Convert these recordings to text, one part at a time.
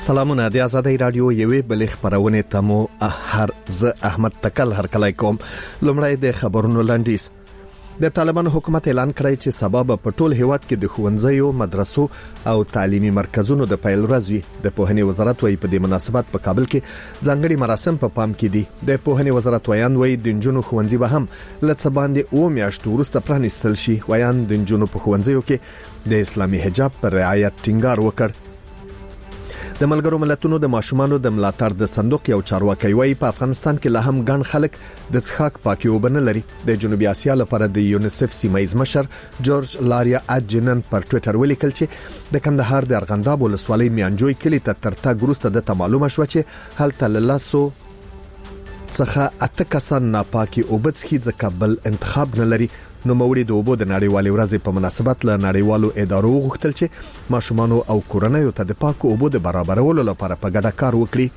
سلامونه د آزادۍ رادیو یوې بلې خبرونه تمو ز احمد تکل هرکلای کوم. لومړی د خبرونو لاندیز. د طالبان حکومت اعلان کړی چې سبب په ټول هیواد کې د ښوونځیو، مدرسو او تعلیمي مرکزونو د پیل ورځ وي. د پوهنې وزارت وايي په دې مناسبت په کابل کې ځانګړي مراسم په پام کې دي. د پوهنې وزارت وایي د نجونو ښوونځي به هم لڅ باندې او میاشتو وروسته پرانیستل شي. وایي د نجونو په ښوونځیو کې د اسلامي حجاب پر رعایت ټینګار وکړ. د ملګرو ملتونو د ماشومانو د ملاتړ د صندوق یو چارواکي وایي په افغانستان کې لا هم ګڼ خلک د څښاک پاکي اوبه نه لري. د جنوبي اسیا لپاره د یونیسف سیمایز مشر جورج لاریا اجنن پر ټوئیټر ولیکل چې د کندهار د ارغنداب ولسوالۍ میانجوی کلی ته ترتګ وروسته د معلومه شو چې هلته لاسو څخه اته کسان ناپاکي اوبه څخه ځکه بل انتخاب نه لري. نو موري د اوبو د نړیوالې ورځې په مناسبت له نړیوالو ادارو غوښتل چې ماشومانو او کورنیو ته د پاکو اوبو د برابرولو لپاره په ګډه کار وکړي.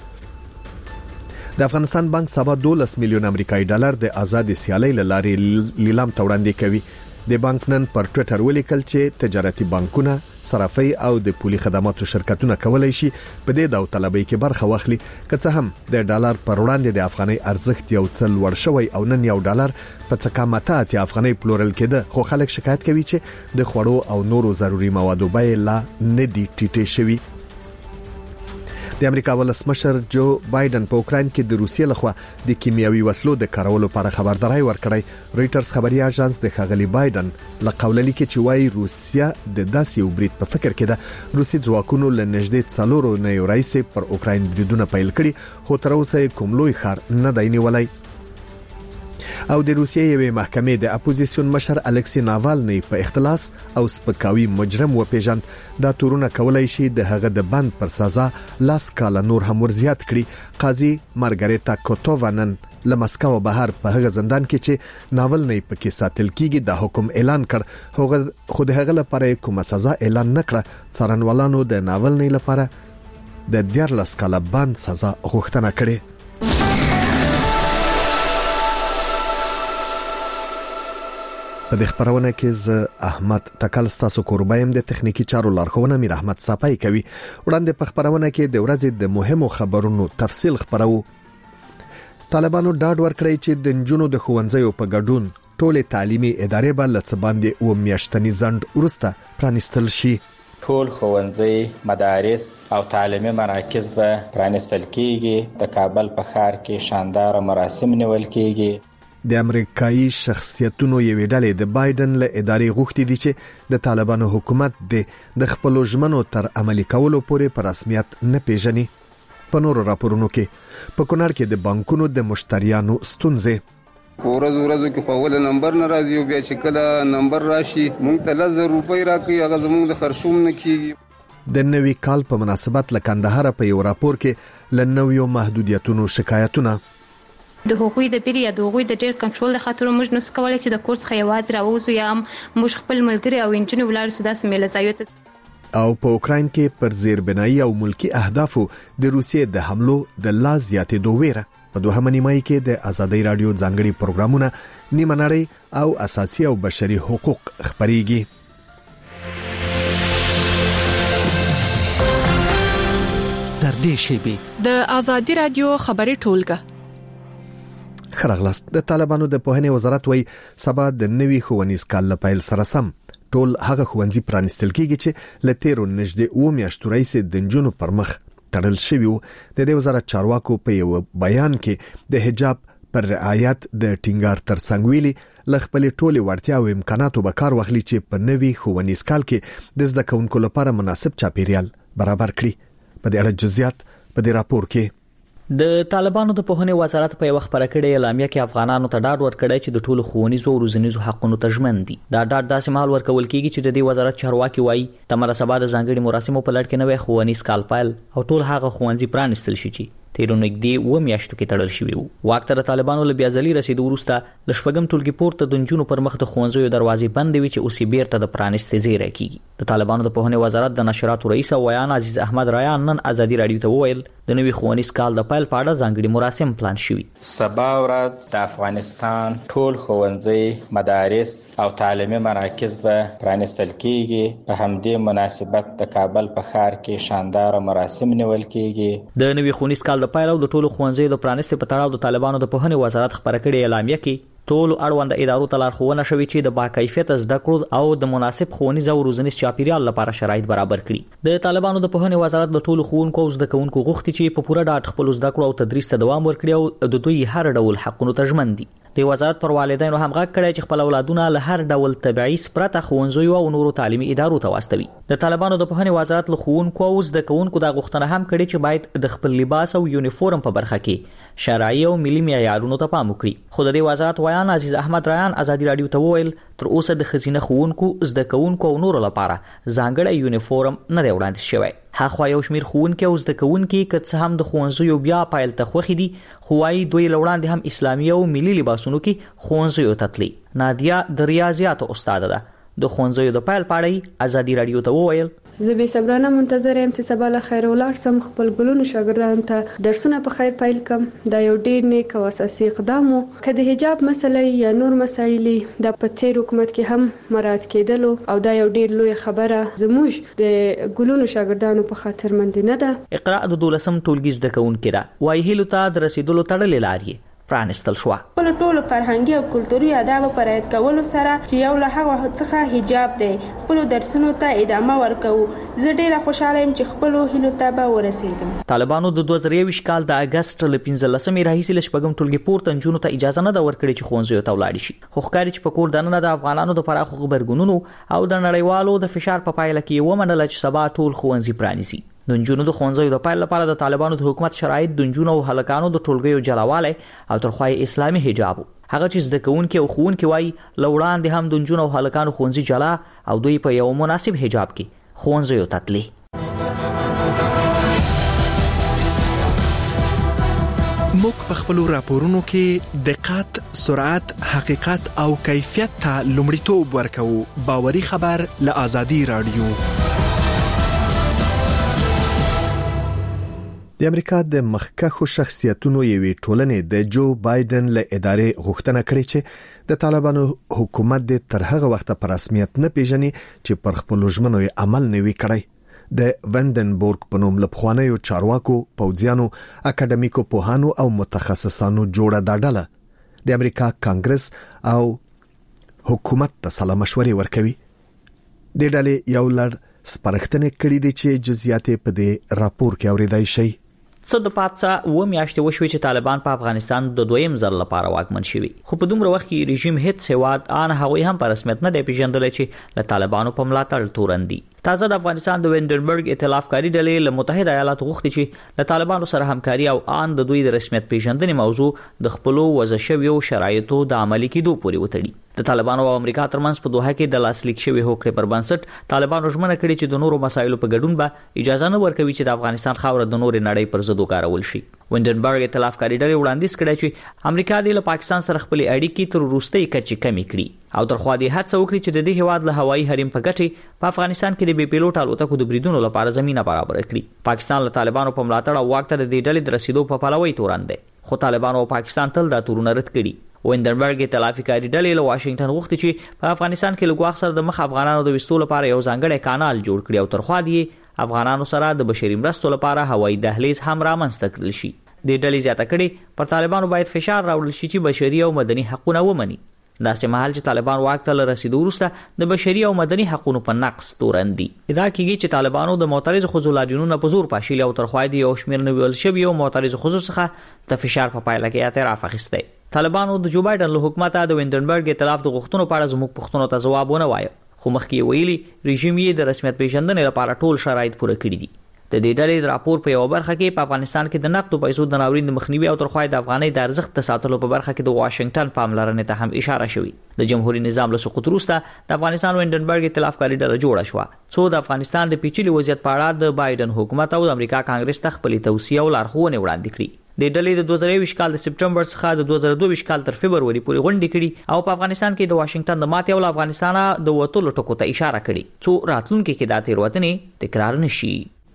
د افغانستان بانک سبا 12 میلیون امریکایي ډالر د آزاد سیالۍ لارې لیلام ته وړاندې کوي. د بانک نن پر ټوئیټر ولیکل چې تجارتي بانکونه، صرافي او د پولي خدماتو شرکتونه کولای شي په دې داوطلبۍ کې برخه واخلي. که څه هم د ډالر پر وړاندې د افغاني ارزښت یو څل لوړ شوی او نن یو ډالر په څه کمته اتیا افغاني پلورل کېده، خو خلک شکایت کوي چې د خوړو او نورو ضروري موادو بیې لا نه دي ټیټې شوي. د امریکا ولسمشر جو بایدن په اوکراین کې د روسیې لخوا د کیمیاوي وسلو د کارولو لپاره خبرداري ورکړی. رويټرز خبري اژانس د خغلی بایدن لقوللی کې چې وايي روسیا د داسې یو برید په فکر کې ده. روسي ځواکونو له نږدې 4 نه یو رئیس پر اوکراین بریدونه پیل کړي، خو تر اوسه کوم لوی خار نه دی نیولای. او د روسیې یوې محکمې د اپوزیسیون مشر الکسی ناوالنی په اختلاس او سپکاوي مجرم وپیژند. دا تورونه کولای شي د هغه د بند پر سزا لاس کاله نور هم ورزیات کړي. قاضي مارګریتا کوتووانن له مسکو بهر په هغه زندان کې چې ناولنی پکې ساتل کیږي د حکم اعلان کړ، خو خود هغه لپاره کومه سزا اعلان نکړه. څارنوالانو د ناولنی لپاره د 14 کاله بند سزا غوښتنه کړې. په دې خبرونه کې ز احمد تکل ستاسو کوربایم د تخنیکی چارو لارښوونه میر احمد صافای کوي. وړاندې په خبرونه کې د ورځې د مهمو خبرونو تفصیل خبرو. طالبانو ډاډ ورکړی چې د نجونو د ښوونځیو په ګډون ټولې تعلیمي ادارې به لڅ باندې او میاشتنی ځند ورسته پرانیستل شي. ټول ښوونځي، مدارس او تعلیمي مراکز به پرانیستل کیږي. د کابل په ښار کې شاندار مراسم نیول کیږي. د امریکایي شخصیتونو یوې ډلې د بایدن له ادارې غوښتي دي چې د طالبانو حکومت د خپل ژمنو تر عملي کولو پورې په رسمیت نه پیژني. په نورو راپورونو کې په کونړ کې د بانکونو د مشتریانو ستونزې ورځ کې په اول نمبر ناراضي او بیا چې کله نمبر راشي مونږ ته 1000 روپۍ راکړي، هغه زموږ د خرڅوم نه کیږي. د نوي کال په مناسبت له کندهار په یو راپور کې لنویو محدودیتونو شکایتونه د هغوی د پیری یا د هغوی د ډیر کنټرول خاطر موږ نو سکولای چې د کورس خیواز راوځو یا موږ خپل ملګری او انجنیر ولر سودا سمېل زایوت. او په اوکراین کې پر زیربنایي او ملکی اهدافو د روسیې د حملو د لا زیاتې دوه په دوهمه نیمایي کې د آزادۍ رادیو ځانګړي پروګرامونه نیمه نړۍ او اساسي او بشري حقوق خبريږي. تر دې شی د آزادۍ رادیو خبري ټولګه خرغلاست. د طالبانو د پوهنې وزارت وایي سبا د نوي ښوونیز کال لپاره سره سم ټول هغه ښوونځي پرانیستل کیږي چې لتیرو نږدې او میاشتو رئیس د نجونو پر مخ تړل شوی وو. د دې وزارت چارواکو په یو بیان کې د حجاب پر رعایت د ټینګار ترڅنګ ویلي ل خپل ټولي وړتیا او امکاناتو به کار واخلي چې په نوي ښوونیز کال کې د زده کوونکو لپاره مناسب چاپیریال برابر کړي. په دې اړه جزئیات په دې راپور کې. د طالبانو د پوهنې وزارت په یو خبره کړې اعلامیه کې افغانانو ته ډاډ ورکړی چې د ټولو ښوونیزو او روزنیزو حقونو ته ژمن دي. دا ډاډ داسې مهال ورکول کیږي چې د دې وزارت چارواکي وایي تمره سبا د ځانګړي مراسمو په لړ کې نوې ښوونیز کال پیل او ټول هغه ښوونځي پرانیستل شي چې تیرو نږدې 2 میاشتو کې تړل شوی وو. واک ته طالبانو له بیا ځلي رسیدو وروسته د شپږم ټولګي پورته د نجونو پر مخ د ښوونځیو دروازې بندې وي چې اوس بیرته د پرانیستې ځای راکېږي. د طالبانو د پوهنې وزارت د نشراتو رئیس او ویان عزیز احمد رایان نن ازادي رادیو ته وویل د نوي ښوونیز کال د پیل په اړه ځانګړي مراسم پلان شوي. سبا ورځ د افغانستان ټول ښوونځي، مدارس او تعلیمي مراکز به پرانیستل کېږي. په همدې مناسبت د کابل په ښار کې شاندار مراسم نیول کېږي. د نوي ښوونیز کال د پیل او د ټولو ښوونځیو د پرانیستې په تړاو د طالبانو د پوهنې وزارت خبره کړې اعلامیه کې ټول اړوند ادارو ته لارښوونه شوې چې د باکیفیت زده کړو او د مناسب ښوونیز او روزنیز چاپیریال لپاره شرایط برابر کړي. د طالبانو د پوهنې وزارت د ټولو ښوونکو او زده کوونکو غوښتي چې په پوره ډاډ خپل زده کړو او تدریس ته دوام ورکړي او د دوی هر ډول حقونو ته ژمن دي. د وزارت پر والدینو هم غږ کړی چې خپل اولادونه له هر ډول تبعیض پرته ښوونځیو او نورو تعلیمي ادارو ته واستوي. د طالبانو د پوهنې وزارت له ښوونکو او زده کوونکو د غوښتنه هم کړې چې باید د خپل لباس او یونیفورم په برخه کې شرعي او ملي معیارونو ته پام وکړي. خو د دې وزارت ویان عزیز احمد رایان ازادي رادیو ته وویل تر اوسه د خزینه ښوونکو، زده کوونکو او نورو لپاره ځانګړی یونیفورم نه دی وړاندیز شوی. هاخوا یو شمیر ښوونکي او زده کوونکي که څه هم د ښوونځیو بیا پیل ته خوښي دي، خو وايي دوی له وړاندې هم اسلامي او ملي لباسونو کې ښوونځیو ته تلي. نادیا د ریاضیاتو استاده ده. د ښوونځیو د پیل په اړه ازادي رادیو ته وویل زه به صبرانه منتظر یم چې سبا له خیر ولاړ سم خپل ګلونو شاګردانو ته درسونه په خیر پیل کم. دا یو ډیر نیک او اساسي اقدام و. که د حجاب مسلې یا نور مسایل د په تیر حکومت کې هم مراعات کېدلو او دا یو ډیر لوی خبره زموږ د ګلونو شاګردانو په خاطر مند نه ده. اقرا د 12م ټولګي زده کوونکي را وایي هیلو ته د رسیدلو تړلې لارې پرانستل شو. په ټولو فرهنګي او کلتوري آداب په رعایت کولو سره چې یو له هغه څخه حجاب دی خپل درسونو ته ادامه ورکوو. زه ډیره خوشاله یم چې خپل هیلو ته به ورسیږم. طالبانو د 2023 کال د اگست ل 15مې راهیسې له شپږم ټولګي پورته نجونو ته اجازه نه ده ورکړې چې ښوونځیو ته ولاړ شي. خو ښکاري چې په کور دننه د افغانانو د پراخو غبرګونونو او د نړیوالو د فشار په پایله کې ومنله چې سبا ټول ښوونځي پرانیزي. د نجونو د ښوونځیو د پیل لپاره د طالبانو د حکومت شرایط د نجونو او هلکانو د ټولګیو جلاوالی او ترخوای اسلامي حجاب هغه چې زده کوونکي او ښوونکي وایي له وړاندې هم د نجونو او هلکانو ښوونځي جلا او دوی په یو مناسب حجاب کې ښوونځیو ته تلي. موږ په خپلو راپورونو کې دقت، سرعت، حقیقت او کیفیت ته لومړیتوب ورکوو. باوري خبر له ازادي رادیو. د امریکا د مخکښو شخصیتونو یوې ټولنې د جو بایدن له ادارې غوښتنه کړې چې د طالبانو حکومت د تر هغه وخته په رسمیت نه پیژني چې پر خپل ژمنو عمل نه وی کړی. د وندنبورګ په نوم له پخوانیو چارواکو، پوځیانو، اکاډمیکو پوهانو او متخصصانو جوړه دا ډله د امریکا کانګرس او حکومت ته سلا مشورې ورکوي. د ډلې یو لړ سپارښتنې کړې دي چې جزئیات په دې راپور کې اوریدای شي. څه د پاتڅه و میاشتې وشوي چې طالبان په افغانستان د دویم ځل لپاره واکمن شوي، خو په دومره وخت کې رژیم هیڅ هیواد ان هغوی هم په رسمیت نه دی پیژندل چې له طالبانو په ملاتړ تورن دي. تازه د افغانستان د وینډنبرګ ائتلاف کاری ډلې له متحده ایالاتو غوښتي چې له طالبانو سره همکاري او ان د دوی د رسمیت پیژندنې موضوع د خپل وضع شویو شرایطو د عملي کېدو پورې وتړي. د طالبانو او امریکا ترمنځ په دوحه کې د لاسلیک شوی هوکړې پر بنسټ طالبانو ژمنه کړې چې د نورو مسایلو په ګډون به اجازه نه ورکوي چې د افغانستان خاوره د نورې نړۍ پر ضد وکارول شي. وینډنبرګ ائتلاف کاری ډلې وړاندیز کړی چې امریکا د پاکستان سره خپل اړیکې تر وروستۍ کچې کمې کړي او ترخوا دې هڅه وکړي چې د دې هیواد له هوایي حریم په ګټې په افغانستان کې د بې پیلوټ الوتکو د بریدونو لپاره زمينه برابر کړي. پاکستان له طالبانو په ملاتړ او واک ته د دې ډلې د رسیدو په پلوي تورن دی، خو طالبانو او پاکستان تل دا تورونه رد کړي. وینډنبرګ ائتلافي کاری ډلې له واشنگټن غوښتي چې په افغانستان کې لږ وخت سره د مخ افغانانو د وستو لپاره یو ځانګړی کانال جوړ کړي او ترخوا دې افغانانو سره د بشري مرستو لپاره هوایي دهلیز هم رامنځته کړل شي. د ډلې زیاته کړي پر طالبانو باید فشار راوړل شي چې بشري او مدني حقوقونه ومني. داسې مهال چې طالبان واک ته رسیدو وروسته د بشري او مدني حقوقو په نقص تورن دي. دا کېږي چې طالبانو د معترض ښځو لاریونونه په زور پاشلي او ترخوا دې یو شمېر نویول شوي او معترض ښځو څخه د فشار په پایله کې اعتراف اخیستی. طالبانو د جو بایدن له حکومت د وینډنبرګ ائتلاف د غوښتنو په اړه زموږ پوښتنو ته ځواب ونه وایه، خو مخکې ویلي رژیم یې د رسمیت پیژندنې لپاره ټول شرایط پوره کړي دي. د دې ډلې د راپور په یو برخه کې په افغانستان کې د نقدو پیسو د ناورین د مخنیوي او ترخوای د افغانۍ د ارزښت د ساتلو په برخه کې د واشنگټن پاملرنې ته هم اشاره شوې. د جمهوریت نظام له سقوط وروسته د افغانستان وینډنبرګ ائتلاف کاری ډله جوړه شوه څو د افغانستان د پیچلي وضعیت په اړه د بایدن حکومت او د امریکا کانګرس ته خپلې توصیې او لارښوونې وړاندې کړې. د ډلې د 2020 کال د سپټمبر څخه د 2022 کال تر فبروري پورې غونډې کړي او په افغانستان کې د واشنگټن د ماتې او افغانستان د وټولو ټکو ته اشاره کړې څو راتلونکي کې د تیروتنې تکرار نشي.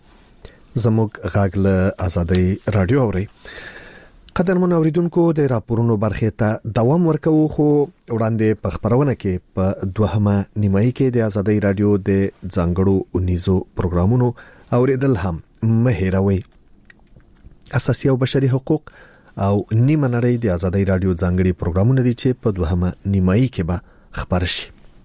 زموږ غاګ له ازادي رادیو اوري. قدرمن اوریدونکو د راپورونو برخه ته دوام ورکوو خو وړاندې په خبرونه کې په دوهمه نیمایي کې د ازادي رادیو د ځانګړو 19 پروګرامونو اوریدل هم مهیروي. اساسي او بشري حقوق او نیمه نړۍ د ازادي رادیو ځانګړي پروګرامونه دي چې په دوهمه نیمایي کې به خبر شي.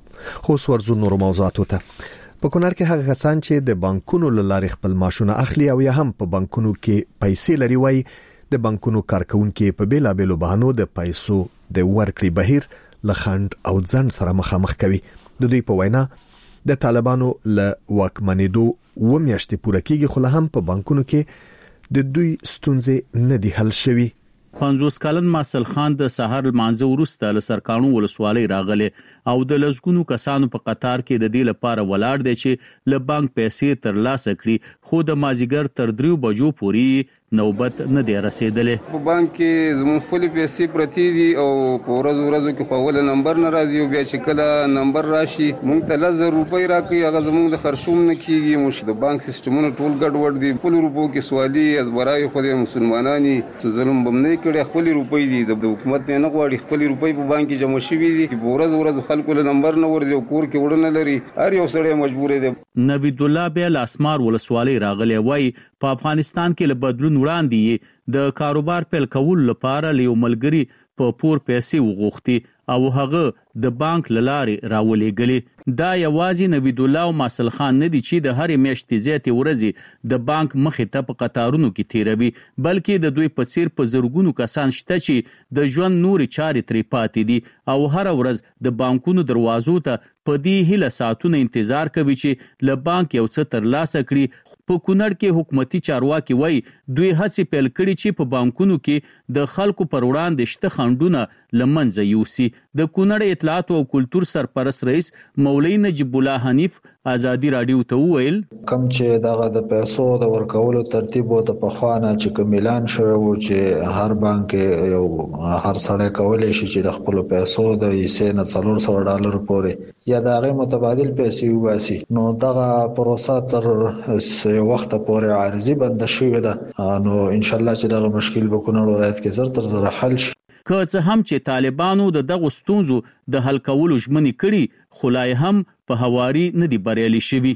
خو ورزو نور موضوعاتو ته په کونړ کې هغه کسان چې د بانکونو لارې خپل معاشونه اخلي او یا هم په بانکونو کې پیسې لري وای د بانکونو کارکونکو په بیلابېلو بهانو د پیسو د ورکړې بهیر لخند او ځن سره مخامخ کوي. د دوی په وینا د طالبانو له واکمنېدو و میاشتې پوره کېږي خو هم په بانکونو کې د دوی ستونزې نه دي حل شوي. 50 کلن ماسل خان د سحر المانزه ورسته له سرکانو ولسوالۍ راغله او د لزګونو کسانو په قطار کې د دې لپاره ولاړ دي چې له بانک پیسې تر لاسه کړي خو د مازیګر تر 3 بجو پورې نوبت نه دی رسیدلې. په بانک کې زموږ خپل پیسې پرتی دي او په ورځو کې په اول نمبر ناراضي او بیا چې کله نمبر راشي مونږ ته 1000 روپۍ راکړي هغه زموږ د خرشوم نه کیږي. موږ د بانک سیستمونو ټول ګډوډ دي. خپل روپو کې سوالي ازبرای خو د مسلمانانی ظلم بم نه کړي. خپل روپۍ دي د حکومت نه غواړي خپل روپۍ په بانک کې جمع شوي دي. په ورځ خلکو له نمبر نه ورځي او کور کې وړنه لري. هر یو سړی مجبور دی. نوید الله بیا لاسمار ولسوالۍ راغلی وای په افغانستان کې له بدلون وړاندې د کاروبار پیل کول لپاره لیو ملګری په پور پیسې وغوښتي او هغه د بانک لارې راولېګلې. دا یوازې نوید الله او ماسل خان نه دي چې د هر میاشتې زیاتې ورځې د بانک مخې ته په قطارونو کې تیروي بلکې د دوی په څیر په زرګونو کسان شته چې د ژوند نوري چارې ترې پاتې دي او هر ورځ د بانکونو دروازو ته په دې هیله ساعتونه انتظار کوي چې له بانک یو څه تر لاسه کړي. په کونړ کې حکومتي چارواکي وایي دوی هڅې پیل کړي چې په بانکونو کې د خلکو پر وړاندې شته خنډونه لمنځه یوسي. د کونړ اطلاعات او کلتور سرپرست رئیس مولوی نجیب الله حنیف ازادي رادیو ته وویل کوم چې دغه د پیسو د ورکولو ترتیب او د پخوانه چې کوملان شوی و چې هر بانک یو هر سړی کولای شي چې د خپل پیسو د یې نه $400 پورې یا د هغه متبادل پیسې وباسي نو دغه پروسه تر وخت پورې عارضی بند شوی ده نو ان شاء الله چې دغه مشکل به کونړ ولایت کې زر تر زر حل شي. که څه هم چې طالبانو د دغه ستونزو د حل کولو ژمنې کړي خو لا هم په هواري نه دي بریالي شوي.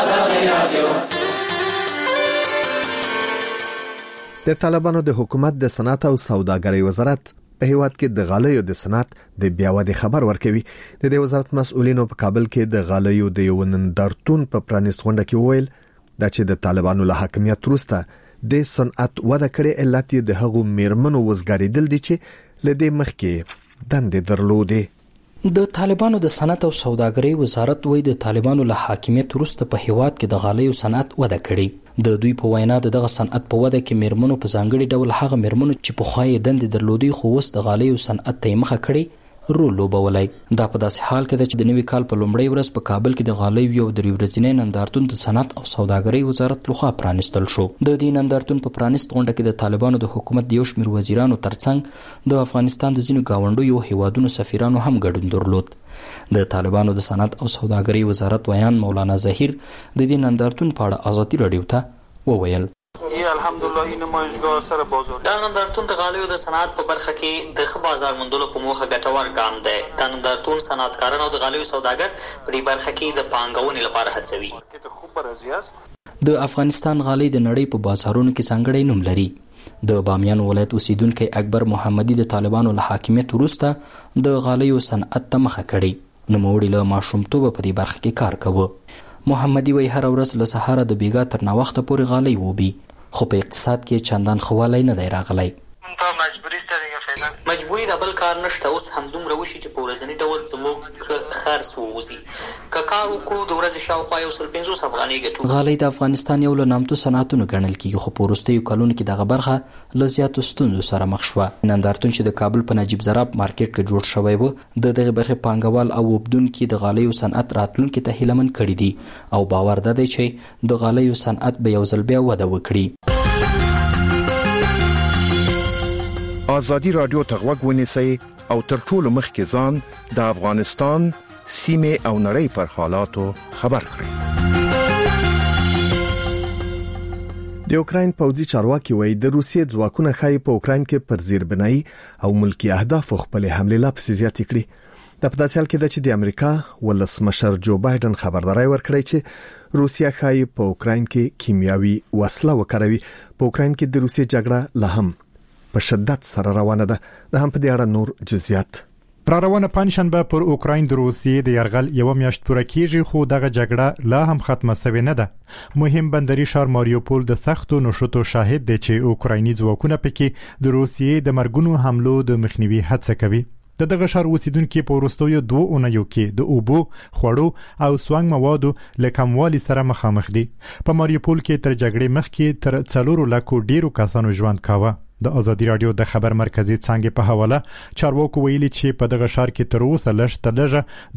د طالبانو د حکومت د صنعت او سوداګرۍ وزارت په هیواد کې د غالیو د صنعت د بیاودې خبر ورکوي. د دې وزارت مسؤلینو په کابل کې د غالیو د یو نندارتون په پرانیست غونډه کې وویل دا چې د طالبانو له حاکمیت وروسته د صنعت وده کړې علت د هغو میرمنو وزګاریدل دي چې لدې مخکې دندې درلودې. د طالبانو د صنعت او سوداګرۍ وزارت وایي د طالبانو له حاکمیت وروسته په هیواد کې د غالیو صنعت وده کړې. د دوی په وینا دغه صنعت په وده کې میرمنو په ځانګړي ډول هغه میرمنو چې په خوای دندې درلودي خو اوس د غالیو صنعت ته مخه کړي رول لوبولای. دا په داسې حال کې چې د نوي کال په لومړۍ ورځ په کابل کې د غالیو یو درې ورځنی نندارتون د صنعت او سوداګرۍ وزارت لخوا پرانیستل شو. د دې نندارتون په پرانیست غونډه کې د طالبانو د حکومت د یو شمېر وزیرانو ترڅنګ د افغانستان د ځینو گاونډیو هیوادونو سفیرانو هم ګډون درلود. د طالبانو د صنعت او سوداګرۍ وزارت ویان مولانا ظهیر د دې نندارتون په اړه ازادي رادیو ته وویل الحمدلله این نمایشگاه سر بازار دا نندارتون د غالیو د صنعت په برخه کې د ښه بازار موندلو په موخه ګټور ګام دی. دا نندارتون صنعتکاران او د غالیو سوداګر په دې برخه کې د پانګونې لپاره هڅوي. د افغانستان غالۍ د نړۍ په بازارونو کې ځانګړی نوم لري. د بامیان ولایت اوسیدونکي اکبر محمدي د طالبانو له حاکمیت وروسته د غالیو صنعت ته مخه کړې. نوموړي له ماشومتوبه په دې برخه کې کار کاوه. محمدي وایي هر ورځ له سهاره د بیګا تر ناوخته پورې غالۍ ووبي خو په اقتصاد کې چندان خواله نه دی راغلی. تا مجبوری است دیگه مجبوري د بل کار نشته. اوس همدومره وشي چې په ورځني ډول زموږ خرڅ ووځي. که کار وکړو د ورځې شاوخوا 150 افغانۍ ګټو. غالۍ د افغانستان یو له نامتو صنعتونو ګڼل کیږي، خو په وروستیو کلونو کې دغه برخه له زیاتو ستونزو سره مخ شوه. نندارتون چې د کابل په نجیب زراب مارکیټ کې جوړ شوی و، د دغه برخې پانګوال او وبدونکي د غالیو صنعت راتلونکي ته هیلهمن کړي دي او باور ده چې د غالیو صنعت به یو ځل بیا وده وکړي. آزادی رادیو ته غوږ ونیسئ او تر ټولو مخکې ځان د افغانستان سیمه او نړۍ پر حالاتو خبر کړئ. د اوکراین پوځي چارواکي وایي د روسیې ځواکونه ښایي په اوکراین کې پر زیربنایي او ملکی اهدافو خپل حمله لا پسې زیاتې کړي. د پداسې حال کې د چې د امریکا ولسمشر جو بایدن خبرداري ورکړی چې روسیا ښایي په اوکراین کې کیمیاوي وسله وکاروي. په اوکراین کې د روسیې جګړه لا هم په شدت سره روانه ده. د هم په دې اړه نور جزئیات. پر روانه پنځشنبه پر اوکراین د روسیې د یرغل یو میاشت پوره کیږي، خو دغه جګړه لا هم ختمه شوې نه ده. مهم بندري ښار ماریوپول د سختو نشوتو شاهد دی چې اوکرایني ځواکونه پکې د روسیې د مرګونو حملو د مخنیوي هڅه کوي. دغه ښار اوسیدونکو په وروستیو 2 اونیو کې د اوبو، خوړو او سوانګ موادو له کموالي سره مخامخ دي. په ماریوپول کې تر جګړې مخکې تر 4 لکو ډیرو کسانو ژوند کاوه. د آزادی رادیو د خبر مرکزی څنګه په حواله چارواکو ویلي چې په دغه ښار کې تر اوسه لږ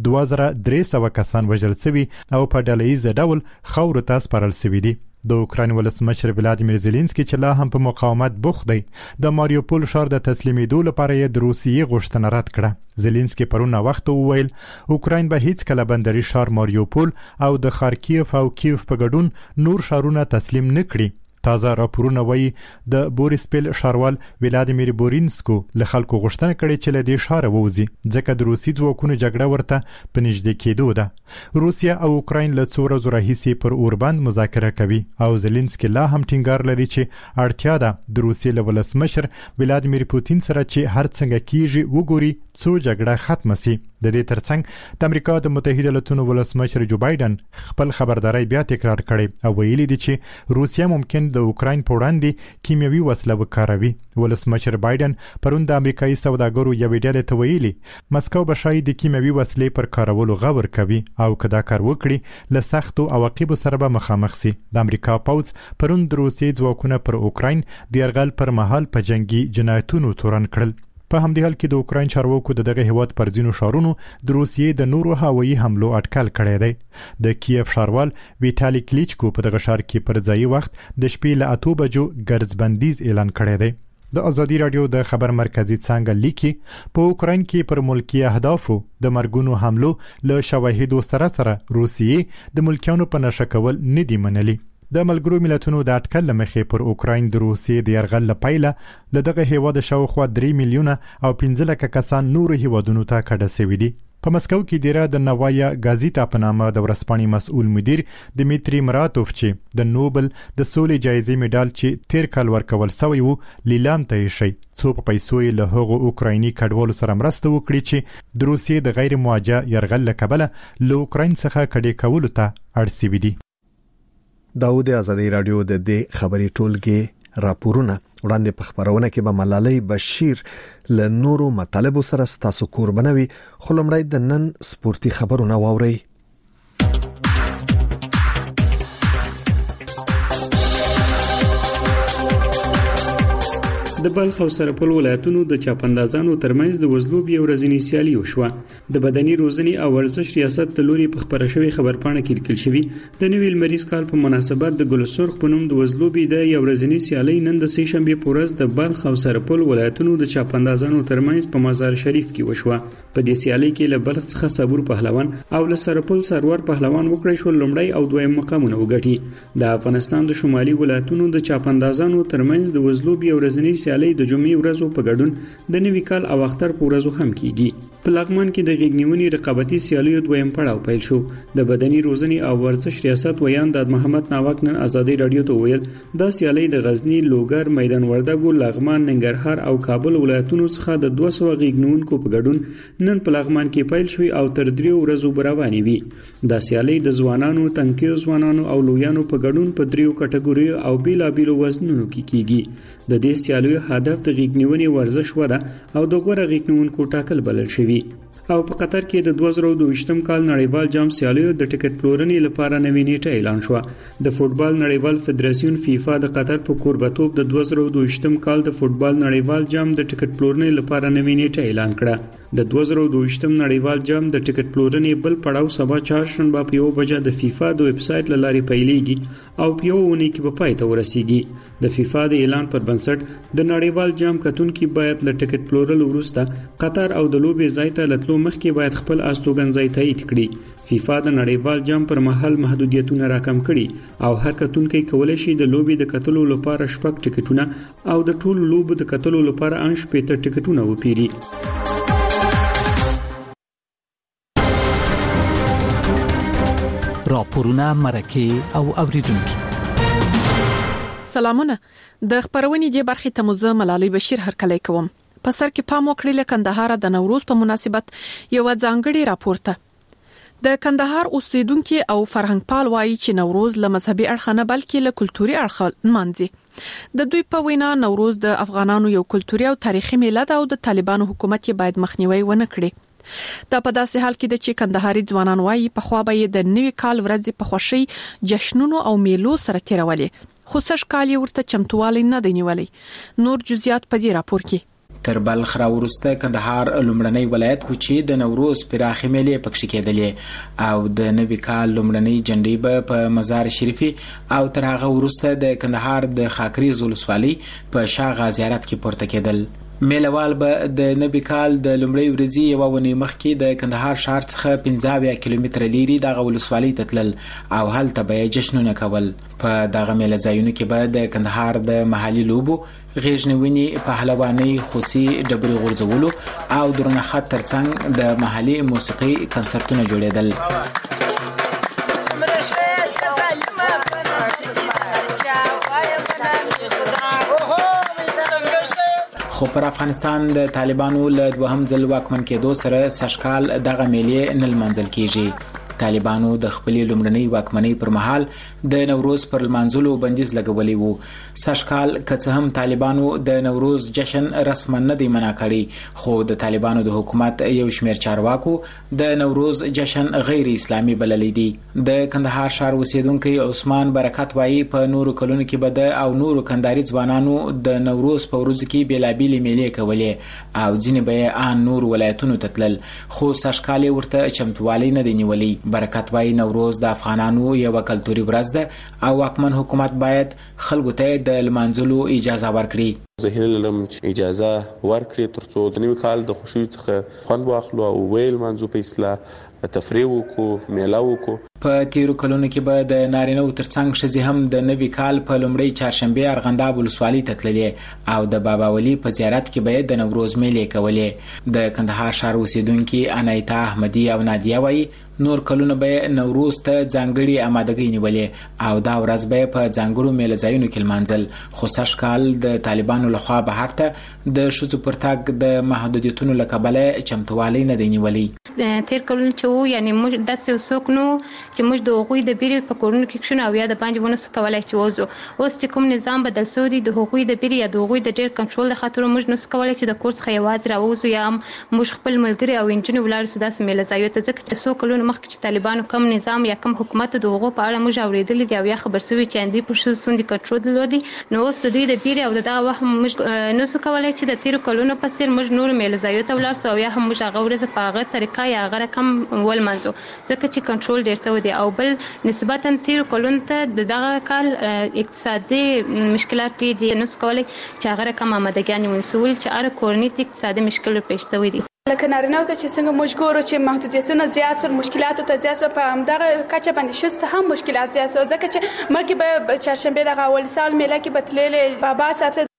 2300 کسان وژل شوي او په ډلهییز ډول خاورو ته سپارل شوي دي. د اوکراین ولسمشر ولادیمیر زيلنسکي چې لا هم په مقاومت بوخت دی، د ماریوپول ښار د تسلیمېدو لپاره یې د روسیې غوښتنه رد کړه. زيلنسکي پرونه وخت وویل اوکراین به هیڅ کله بندري ښار ماریوپول او د خارکیف او کیف په ګډون نور ښارونه تسلیم نه کړي. تازه راپورونه وایي د بوریسپل ښاروال ولادیمیر بورینسکو له خلکو غوښتنه کړې چې له دې ښاره ووځي ځکه د روسي ځواکونو جګړه ورته په نږدې کېدو ده. روسیا او اوکراین له څو ورځو راهیسې پر اوربند مذاکره کوي او زيلنسکي لا هم ټینګار لري چې اړتیا ده د روسیې له ولسمشر ولادیمیر پوتین سره چې هر څنګه کیږي وګوري څو جګړه ختمه شي. د دې ترڅنګ د امریکا د متحده ایالاتونو ولسمشر جو بایدن خپل خبرداري بیا تکرار کړي او ویلي دي چې روسیا ممکن د اوکراین په وړاندې کیمیاوي وسله وکاروي. ولسمشر بایدن پرون د امریکایي سوداګرو یوې ډلې ته ویلي مسکو به شاید د کیمیاوي وسلې پر کارولو غور کوي او که دا کار وکړي له سختو عواقبو سره به مخامخ شي. د امریکا پوځ پرون د روسیې ځواکونه پر اوکراین د یرغل پر مهال په جنگي جنایتونو تورن کړل. په همدې حال کې د اوکراین چارواکو دغه هیواد پر ځینو ښارونو د روسیې د نورو هوایي حملو اټکل کړی دی. د کیف ښاروال ویټالي کلیچکو په دغه ښار کې پر ځایي وخت د شپې له 8 بجو ګرځبندیز اعلان کړی دی. د آزادی رادیو د خبر مرکزی څنګه لیکي په اوکراین کې پر ملکی اهدافو د مرګونو حملو له شواهدو سره روسیې د ملکیانو په نشه کول نه دی منلي. د ملګرو ملتونو د اټکل لمخې پر اوکراین د روسیې د یرغل لپاره له دغه هیواد شاوخوا 3 میلیونه او 15 لک کسان نور هیوادونو ته کډه شوي دي. په مسکو کې دیره د نوایا گازیتا په نامه د ورځپاڼې مسؤل مدیر دمیتری مراتوف چې د نوبل د سولې جایزې میډال چې تیر کال ورکول شوی وو لیلام ته شي څو په پیسو له هغو اوکرایني کډوالو سره مرسته وکړي چې د روسیې د غیر مواجه یرغل لکبله له اوکراین څخه کډې کولو ته اړ شوي دي. داود آزادی رادیو د دې خبري ټولګي راپورونه وړاندې په خبرونه کې به ملالۍ بشیر له نورو مطالبو سره ستاسو قربانوي. خو لمړی د نن سپورتي خبرونه واورئ. د بلخ او سرپل ولایتونو د چاپندازانو ترمنځ د وزلوب یو ورځنی سیالي وشوه. د بدني روزنې او ورزش ریاست د لوري په خبره شوی خبرپاڼه کې لیکل شوی د نوي لمریز کال په مناسبت د ګل سرخ په نوم د وزلوب د یو ورځنی سیالي نن د سې شنبه په ورځ د بلخ او سرپل ولایتونو د چاپندازانو ترمنځ په مزار شریف کې وشوه. په دې سیالي کې له بلخ څخه صبور پهلوان او له سرپل سرور پهلوان وکړي شو لومړی او دویم مقامونه وګټي. د افغانستان د شمالي ولایتونو د چاپندازانو ترمنځ د وزلوب یو ورځنی سیالي د جمعې ورځو په ګډون د نوي کال او اختر په ورځو هم کیږي. په لغمان کې د غېږنیونې رقابتي سیالیو دویم پړاو پیل شو. د بدني روزنې او ورزش ریاست ویان داد محمد ناوک نن ازادي رادیو ته ویل دا سیالي د غزنی، لوګر، میدان وردګو، لغمان، ننګرهار او کابل ولایتونو څخه د 200 غېږنیونکو په ګډون نن په لغمان کې پیل شوی او تر 3 ورځو روانې وي. دا سیالي د ځوانانو، تنکیو ځوانانو او لویانو په ګډون په 3 کټګوریو او بیلابیلو وزنونو کې کیږي. د دې سیالیو هدف د غېږنیونې ورزش وده او د غوره غېږنیونکو ټاکل بلل شوی. او په قطر کې د 2022 کال نړیوال جام سیالیو د ټیکټ پلورنې لپاره نوې نیټه اعلان شوه. د فوټبال نړیوال فدراسیون فیفا د قطر په کوربتوب د 2022 کال د فوټبال نړیوال جام د ټیکټ پلورنې لپاره نوې نیټه اعلان کړه. د 2022 نړیوال جام د ټیکټ پلورنې بل پړاو سبا چهارشنبه په 1 بجه د فیفا د ویب سټ لارې پیلېږي او په 1 اونۍ کې به پای ته ورسیږي. د فیفا د اعلان پر بنسټ د نړیوال جام کتونکي باید له ټیکټ پلورلو وروسته قطر او د لوبې ځای ته لتلو مخکې باید خپل استوګنځای تایید کړي. فیفا د نړیوال جام پر مهال محدودیتونه راکم کړي او هر کتونکی کولی شي د لوبې د کتلو لپاره 6 ټیکټونه او د ټولو لوبو د کتلو لپاره 8 ټیکټونه وپیري. راپورونه، مرکه او اوریدونکو. سلامونه. د خبرونې د برخې ته مزه ملالۍ بشیر هرکلی کوم. په سر کې پام وکړئ له کندهار د نوروز په مناسبت یو ځانګړي راپورته. د کندهار اوسیدونکو او فرهنګ پال وایي چې نوروز له مذهبي اړخ نه بلکې له کلتوري اړخ منځي. د دوی په وینا نوروز د افغانانو یو کلتوري او تاریخي میلاد او د طالبانو حکومت یې باید مخنیوي ونه کړي. دا په داسې حال کې چې کندهاري ځوانان وایي په خوا به د نوي کال ورځې په خوشي جشنونو او میلو سره تیرولې، خو سږ کال یې ورته چمتووالی نه دی نیولی. نور جزئیات په دې راپور کې. تر بلخ راورسته کندهار لومړنی ولایت و چې د نوروز پراخي میلې پکې کېدلې او د نوي کال لومړنی جنډې به په مزار شریفي او تر هغه ورسته د کندهار د خاکریز ولسوالۍ په شاه غازیارت کې پورته کېدل. میلوال به د نوي کال د لومړۍ ورځې یوه ونې مخکې د کندهار ښار څخه 15 کیلومتره لیرې دغه ولسوالۍ ته تلل او هلته به یې جشنونه کول. په دغه میله ځایونو کې به د کندهار د محلي لوبو، غېږنیونې، پهلوانۍ، خوسي، ډبرې غورځولو او درنه خط ترڅنګ د محلي موسیقي کنسرتونه جوړېدل. خو پر افغانستان د طالبانو له دوهم ځل واکمن کېدو سره سږکال دغه میلې نه لمانځل کیږي. طالبانو د خپلې لومړنۍ واکمنۍ پر مهال د نوروز پر لمانځلو بندیز لګولی وو. سږکال که څه هم طالبانو د نوروز جشن رسما نه دی منع کړی، خو د طالبانو د حکومت یو شمېر چارواکو د نوروز جشن غیر اسلامي بللی دی. د کندهار ښار اوسیدونکی عثمان برکت وایي په نورو کلونو کې به د او نورو کندهاري ځوانانو د نوروز په ورځو کې بېلابېلې میلې کولې او ځینې به یې ان نورو ولایتونو ته تلل، خو سږکال یې ورته چمتووالی نه دی نیولی. برکت وایي نوروز د افغانانو یوه کلتوري ورځ ده او واکمن حکومت باید خلکو ته د لمانځلو اجازه ورکړي. زه هیله لرم چې اجازه ورکړي ترڅو د نوي کال د خوښیو څخه خوند واخلو او ویل لمانځو په اصلاح تفریح وکړو، میله وکړو. په تیرو کلونو کې به د نارینه‌و ترڅنګ ښځې هم د نوي کال په لومړۍ چهارشنبې ارغنداب ولسوالۍ ته تللې او د بابا ولي په زیارت کې به د نوروز میلې کولې. د کندهار ښار اوسیدونکي انایتا احمدي او نادیه وایي نور کلونه به نوروز ته ځانګړي آمادګۍ نیولې او دا ورځ به په ځانګړو میله ځایونو کې لمانځل، خو سږ کال د طالبانو لخوا بهر ته د ښځو پر تګ د محدودیتونو له کبله چمتووالی نه دی نیولی. تیر کلونه چې وو یعنی موږ داسې وسوک نو چې موږ د هغوی د بیرې په کورونو کې کښینو او یا د باندې ونسو کولی چې وځو. اوس چې کوم نظام بدل شوی دی د هغوی د بیرې یا د هغوی د ډېر کنټرول د خاطر موږ نسو کولی چې د کور څخه یوازې راووځو یا هم موږ خپل ملګري او نجونې ولاړو سو داسې میله ځایو ته، ځکه چې څو کلونه مخکې چې طالبانو کم نظام یا کم حکومت د هغو په اړه موږ اورېدلي دي او یا خبر شوي چې دوی پر ښځو څومره کنټرول درلودي. نو اوس د دوی د بیرې او د دغه وخت موږ نسو کولی چې د تېرو کلونو په څېر موږ نورو میله ځایو ته ولاړ سو او یا هم موږ هغه ورځ په هغه طریقه یا هغه رقم ولمانځو، ځکه چې کنټرول ډېر شوی دی. او بل نسبتا تیرو کلونو ته د دغه کال اقتصادي مشکلات ډېر دي، نسو کولی چې هغه رقم آمادګیانې ونیسول چې هره کورنۍ ته اقتصادي مشکل پیښ شوی دی. لکه نارینه‌و ته چې څنګه موږ ګورو چې محدودیتونه زیات سول، مشکلاتو ته زیات سول، په همدغه کچه باندې ښځو ته هم مشکلات زیات سول، ځکه چې مخکې به چهارشنبې دغه اول سال میله کې به تللې بابا صاحب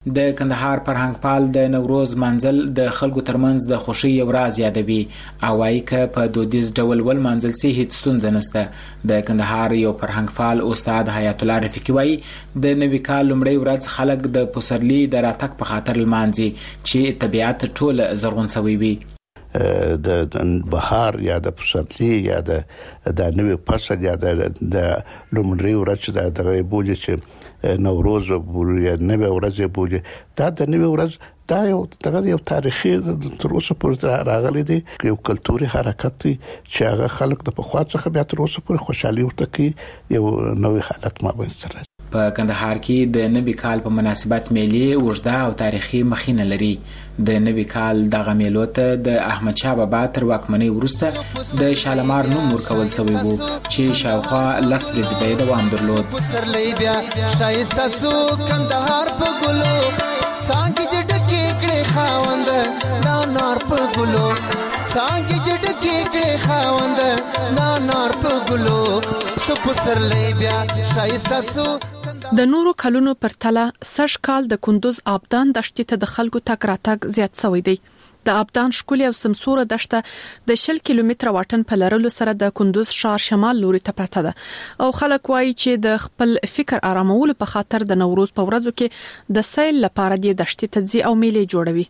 د کندهار فرهنګپال د نوروز منزل د خلکو ترمنځ د خوشي یو راز یادوي او وايي که په دودیز ډول ول منزل سي هیڅ ستونزه نشته. د کندهار یو فرهنګپال استاد حیات الله رفیقي وايي د نوي کال لومړی ورځ خلک د پسرلي د راتګ په خاطر لمانځي چې طبیعت ټول زرغون شوی وي. د بهار یا د پسرلي یا د نوي فصل یا د لومړی ورځ د غیبولې چې نوروز بولي یا نوی ورځ بولي دا د نوی ورځ دا یو تاریخي تر اوسه پورې راغلی دی یو کلتوري حرکت دی چې هغه خلک د پخوا څخه بیا تر اوسه پورې خوشحالي ورته کوي یو نوې حالت مابین سره. په کندهار کې د نوي کال په مناسبت میلې اوږده او تاریخي مخینه لري. د نوي کال دغه میلو ته د احمد شاه بابا تر واکمنۍ وروسته د شالمار نوم ورکول شوی و چې شاوخوا 10 ورځې به دوام درلود. شایسته سو کندهار په ګلو څنګه ډکې کړې خاوند دا نار په ګلو څنګه ډکې کړې خاوند دا نار په ګلو سو پسرلې بیا شایسته سو. د نورو کلونو پر تله سږ کال د کندوز آبدان دشتې ته د خلکو تګ راتګ زیات شوی دی. د آبدان ښکلې او سمسوره دشته د 10 کیلومتره واټن په لرلو سره د کندوز ښار شمال لوري ته پرته ده او خلک وایي چې د خپل فکر آرامولو په خاطر د نوروز په ورځو کې د سیل لپاره د دشتې ته ځي او میلې جوړوي.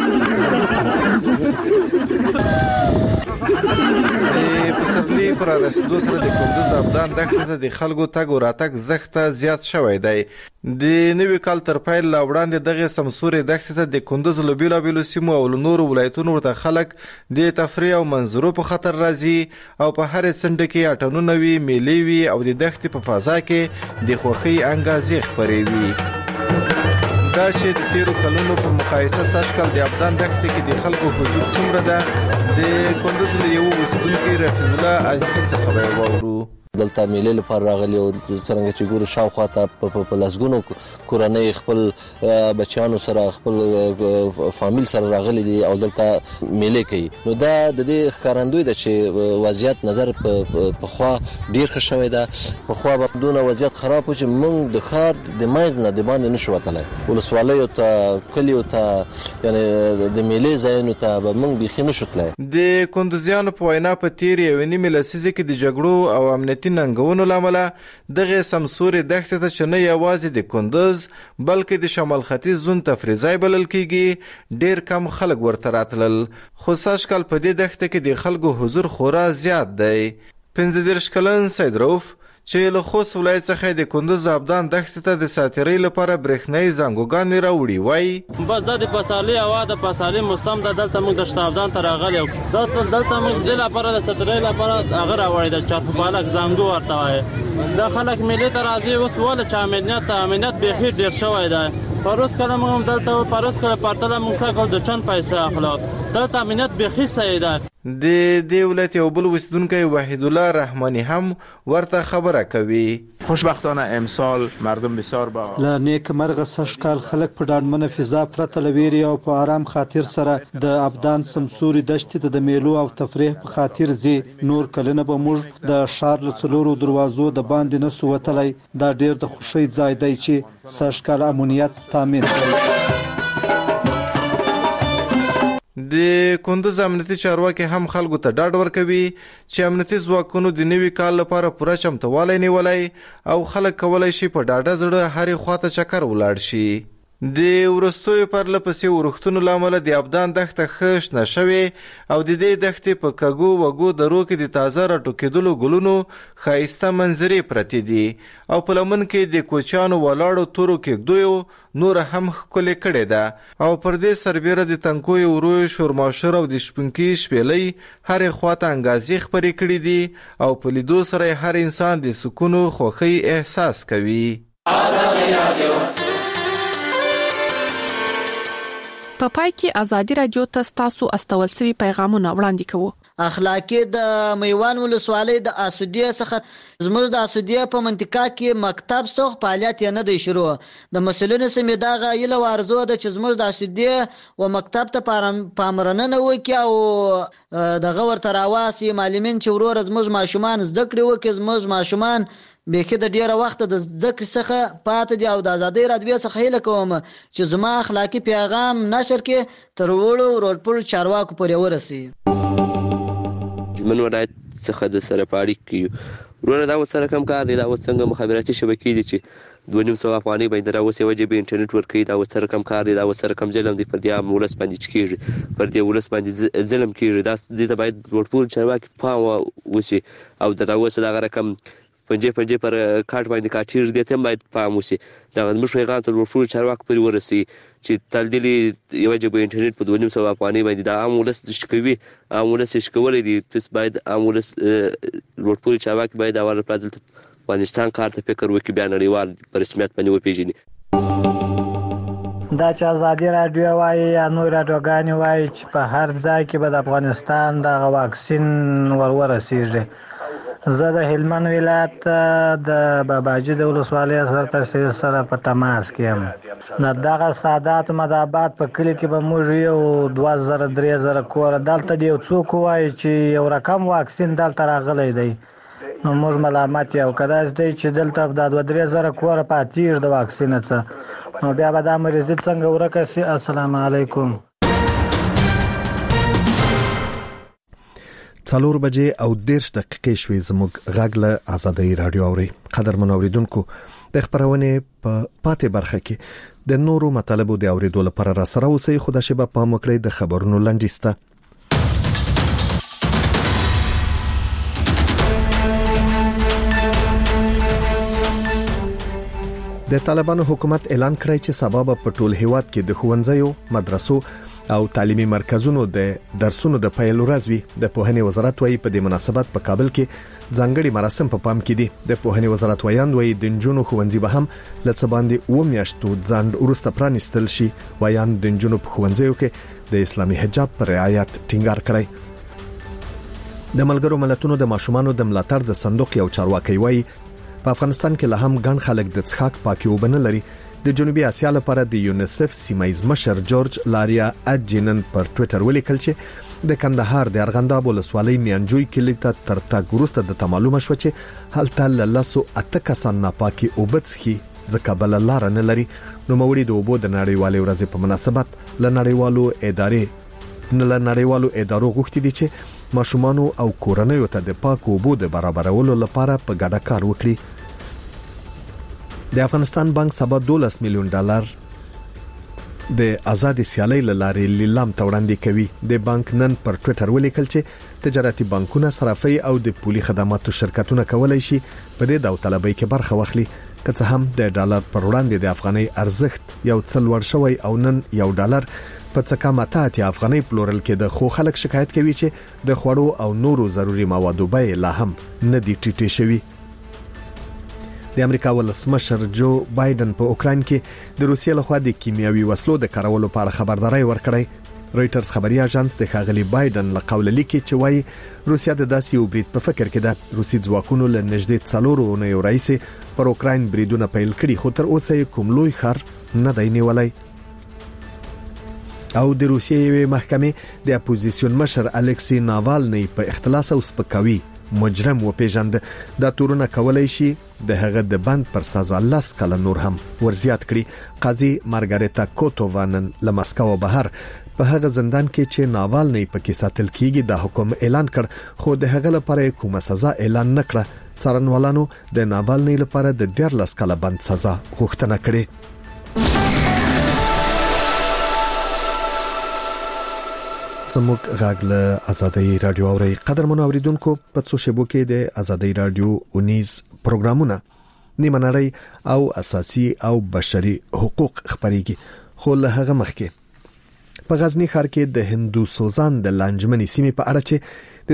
پسرلی پر رسیدو سره د کندوز آبدان دښتې ته د خلکو تګ او راتګ زښته زیات شوی دی. د نوي کال تر پیل لا وړاندې دغه سمسورې دښتې ته د کندوز له بیلابیلو سیمو او نورو ولایتونو ورته خلک د تفریح او منظرو په خاطر راځي او په هرې څنډه کې اټنونه وي، میلې وي او د دښتې په فضا کې د خوښۍ انګازې خپرې وي. دا چې د تیرو کلونو په مقایسه سږ کال د آبدان دښتې کې د خلکو حضور څومره ده د کندوز له یو اوسیدونکي رفیع الله عزیزي څخه به واورو. دلته میلې لپاره راغلي او څنګه چې ګورو شاوخوا ته په لسګونو کورنۍ خپل بچیانو سره خپل فامیل سره راغلي دي او دلته میلې کوي. نو دا د دې ښکارندوی ده چې وضعیت نظر په خوا ډیر ښه شوی ده. په خوا به دونه وضعیت خراب و چې موږ د ښار د منځ نه د باندې نشو وتلی. ولسوالیو ته کلیو ته یعنې د میلې ځایونو ته به موږ بیخي نشو تلی. د کندوزیانو په وینا په تیر یوې نیمې لسیزې کې د جګړو او امنیتي ننګونو له امله دغه سمسورې دښتې ته چې نه یوازې د کندوز بلکې د شمال ختیځ زون تفریح ځای بلل کیږي ډیر کم خلک ورته راتلل. خو سږ کال په دې دښته کې د خلکو حضور خورا زیات دی. 15 کلن سید رؤف چې له خوست ولایت څخه د کندوز آبدان دښتې ته د ساتیرۍ لپاره برېښنایي زنګوګانې راوړي وایي بس دا د پسرلي هوا د پسرلي موسم ده. دلته موږ د شته آبدان ته راغلي یو دلته موږ د لپاره د ساتیرۍ لپاره هغه راوړی د چارپالک زنګو ورته وایي. دا خلک میلې ته راځي اوس ولې چې امنیت بیخي ډېر شوی دی. پروس کله موږ هم دلته پروس کله پرتله موږ سږ د چند پیسې اخلو دلته امنیت بیخي صحیح ده. د دې ولایت یو بل اوسیدونکی وحید الله رحمانی هم ورته خبره کوي. خوشبختانه امسال مردم بسیار با له نیک مرغه سږ کال خلک په ډاډمنه فضا پرته له ویرې او په آرام خاطر سره د آبدان سمسوري دښتې ته د میلو او تفریح په خاطر ځي. نور کلونه به موږ د ښار له څلورو دروازو د باندې نسو وتلی. دا ډیر د خوښۍ ځای دی چې سږ کال امنیت تامین کړي. د کندوز امنیتي چارواکي هم خلکو ته ډاډ ورکوي چې امنیتي ځواکونو د نوي کال لپاره پوره چمتووالی نیولی او خلک کولی شي په ډاډه زړه هرې خواته چکر ولاړ شي. د وروستیو پرله پسې ورښتونو له امله د آبدان دښته ښه شنه شوې او د دې دښتې په کږو وږو درو کې د تازه راټوکېدلو ګلونو ښایسته منظرې پرتې دي او په لمن کې د کوچیانو ولاړو تورو کېږدیو نور هم ښکلې کړې ده او پر دې سربیره د تنکیو ورویو شورماشور او د شپونکي شپېلۍ هرې خواته انګازې خپرې کړي دي او په لیدو سره هر انسان د سکون او خوښۍ احساس کوي. په پای کې ازادي رادیو ته تاسو استول سوي پیغامونه وړاندې کوو. اخلاقی د میوان ولسوالۍ د اسودیه څخه زموږ د اسودیه په منطقه کې مکتب څخه فعالیت نه دی شروع. د مسولینو سمې دغه یله ارزو ده چې زموږ د اسودیه و مکتب ته پاملرنه وکړي او دغه ورته راواسي معلمین چې ورور زموږ ماشومان زده کړې وکړي. زموږ ماشومان بیخي د ډیره وخت د ذکر څخه پاتې دي او د ازادي رادیو څخه هیله کوم چې زما اخلاقی پیغام نشر کې تر وړو ورپل چارواکو پورې ورسي. من ولایت څخه د سره پاړی کیو ورونه دا وسره کم کار دی. دا وسنګ مخابراتي شبکې دي چې 2.5 افغانۍ باندې راوځي وجه به انټرنیټ ورکړي. دا وسره کم کار دی. دا وسره کم ظلم دی پر دې ولس باندې کیږي پر دې ولس باندې ظلم کیږي. دا دې ته باید ورپول چارواکي پام وشي او دا وسه دا رقم پنځه پر کارت باندې کاټیر دي ته باید پام وشي. دا موږ پیغام ته ورپول چارواکي پورې ورسي چې تلدلی یو جب انټرنیټ په 2.5 افغانۍ باندې دا عام ولس شکوي. عام ولس شکولې دي تاسو باید عام ولس ورپول چارواکي باید اول پر افغانستان کار ته فکر وکړي بیا نړیوال په رسمیت باندې وپیژني. دا چې ازادي رادیو وایي یا نور رادیوګانې وایي چې په هر ځای کې به د افغانستان د واکسین ورسیږي. زه د هلمند ولایت د باباجي د ولسوالۍ سره په تماس کې یم. دغه سادات مدابات په کلی کې به موږ یو 2000-3000 کور دلته دی. یو څوک وایي چې یو رقم واکسین دلته راغلی دی نو موږ ملامت یو کداز دی چې دلته د 2-3000 کور پاتیر د واکسین څخه نو بیا به دا مریض څنګه ورکه سي. السلام علیکم. 4 بجې او 10 دقیقې شوي زموږ غږ له ازادي رادیو اوري. قدرمن اوریدونکو د خبرونه په پاتې برخه کې د نورو مطالبو د اوریدو لپاره را سره اوسئ. خو د شبا پام وکړئ د خبرونو لنډیسته. د طالبانو حکومت اعلان کړی چې سبب په ټول هیواد کې د ښوونځیو، مدرسو او تعلیمي مرکزونو د درسونو د پیل ورځ وي. د پوهنې وزارت وايي په دې مناسبت په کابل کې ځانګړي مراسم په پام کې دي. د پوهنې وزارت وایاند وايي د نجونو ښوونځي به هم لڅ باندې و میاشتو ځان ورسته پرانستل شي. وایاند د نجونو په ښوونځیو کې د اسلامي حجاب پر رعایت ټینګار کړی. د ملګرو ملتونو د ماشومانو د ملاتړ د صندوق یو چارواکي وايي په افغانستان کې له هم ګڼ خلک د څښاک پاکي وبنه لري. د جنوبي اسیا لپاره د یونیسف سیمایز مشر جورج لاریا اجینن پر ټوئیټر ولیکل چې د کندهار د ارغنداب ولسوالۍ میانجوی کلی ته تر تګ وروسته د معلومه شو چې هلته لاسو اته کسان ناپاکي اوبڅخي ځکه بل لار نه لري. نو موري د اوبو د نړیوالې ورځې په مناسبت لنړیوالو ادارو غوښتي دي چې ماشومان او کورنۍ ته د پاکو اوبو د برابرولو لپاره په ګډه کار وکړي. د افغانستان بانک سبا $12 میلیون د آزاد سیالۍ لارې لیلام ته وړاندې کوي. د بانک نن پر ټوئیټر ولیکل چې تجارتي بانکونه، صرافي او د پولي خدماتو شرکتونه کولای شي په دې داوطلبۍ کې برخه واخلي. که څه هم د ډالر پر وړاندې د افغانۍ ارزښت یو څل ور شوی او نن $1 په څه کم اتیا افغانۍ پلورل کېده. خو خلک شکایت کوي چې د خوړو او نورو ضروري موادو بیې لا هم نه دي ټیټې شوي. د امریکا ولسمشر جو بایدن په اوکراین کې د روسیې لخوا د کیمیاوي وسلو د کارولو په اړه خبرداري ورکړې. رويټرز خبري اژانس د ښاغلي بایدن له قوله لیکي چې وايي روسیا د داسې یو برید په فکر کې ده. روسي ځواکونو له نږدې 4 اونیو راځي پر اوکراین بریدونه پیل کړي خو تر اوسه کوم لوی خر نه دی نیولای. او د روسیې محکمې د اپوزیسیون مشر الکسی ناوالنی په اختلاس او سپکاوي مجرم و پیژند. دا تورونه کولای شي د هغه د بند پر سزا 10 کاله نور هم ورزیات کړي. قاضي مارګاریتا کوتووانن له مسکو بهر په هغه زندان کې چې ناوالنی پکې ساتل کیږي د حکم اعلان کړ خو د هغه لپاره کومه سزا اعلان نکړه. څارنوالانو د ناوالنی لپاره د 14 کاله بند سزا غوښتنه کړې. زموږ غږ له ازادي رادیو اوري. قدرمن اوریدونکو په څو شبو کې د ازادي رادیو 19 پروګرامونه نیمه نړۍ او اساسي او بشري حقوق خبريږي. خو له هغه مخکې په غزنی ښار کې د هندو سوزان د لانجمنې سیمې په اړه چې